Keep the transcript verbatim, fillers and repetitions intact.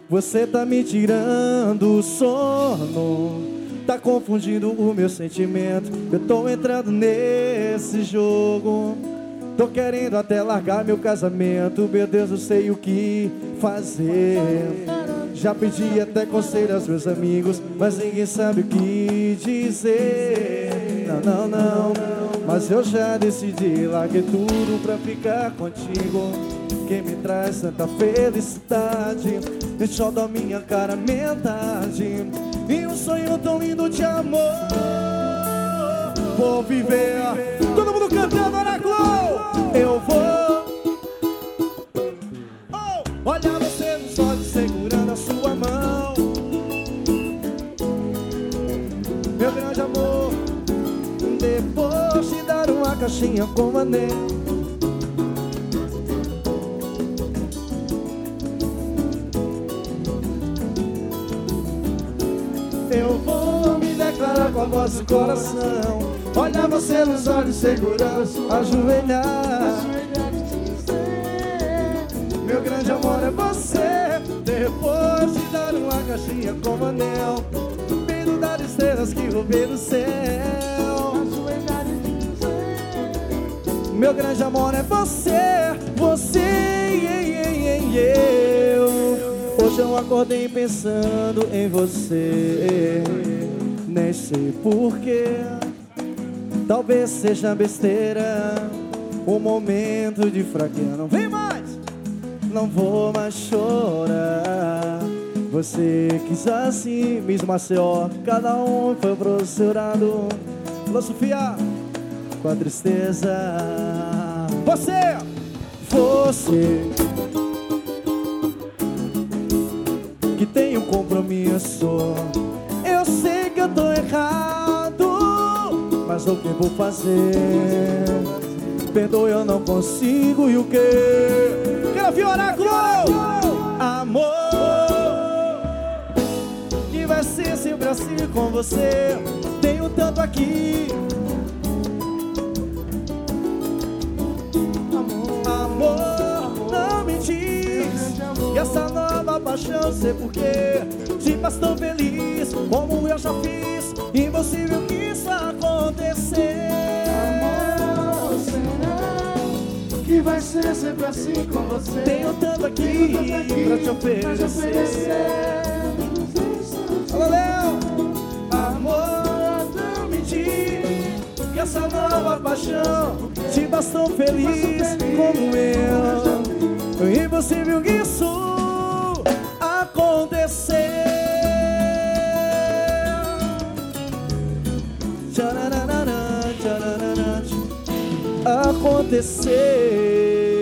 Você tá me tirando o sono, tá confundindo o meu sentimento. Eu tô entrando nesse jogo, tô querendo até largar meu casamento. Meu Deus, eu sei o que fazer. Já pedi até conselho aos meus amigos, mas ninguém sabe o que dizer. Não, não, não, mas eu já decidi, larguei tudo pra ficar contigo. Quem me traz tanta felicidade, deixou da minha cara metade, e um sonho tão lindo de amor. Vou viver, todo mundo cantando, Oráculo. Eu vou oh, olhar você nos olhos, segurando a sua mão. Meu grande amor, depois te dar uma caixinha com anel. Eu vou me declarar com a voz do coração, olhar você nos olhos, segurando, ajoelhar. Meu grande amor é você, depois de dar uma caixinha com anel, vindo das estrelas que roubei do céu. Meu grande amor é você, você e eu. Hoje eu acordei pensando em você, nem sei porquê. Talvez seja besteira, um momento de fraqueza. Não vem mais, não vou mais chorar. Você quis assim, Miss Maceió, cada um foi pro seu lado. Alô, Sofia, com a tristeza. Você, você que tem um compromisso. Eu sei que eu tô errado, mas o que vou fazer? Perdoe, eu não consigo. E o quê? Quero ouvir, Oráculo! Amor, que vai ser sempre assim com você. Tenho tanto aqui. Amor, não me diz que essa nova paixão, sei porquê, te faz tão feliz como eu já fiz. Impossível que isso acontecer. Amor, será que vai ser sempre assim com você? Tenho tanto aqui, Tenho tanto aqui pra te oferecer, pra te oferecer. Alô, Léo! Amor, não me diz que essa nova paixão te faz tão feliz como eu. É impossível que isso acontecer. Tchararara, tchararara, acontecer.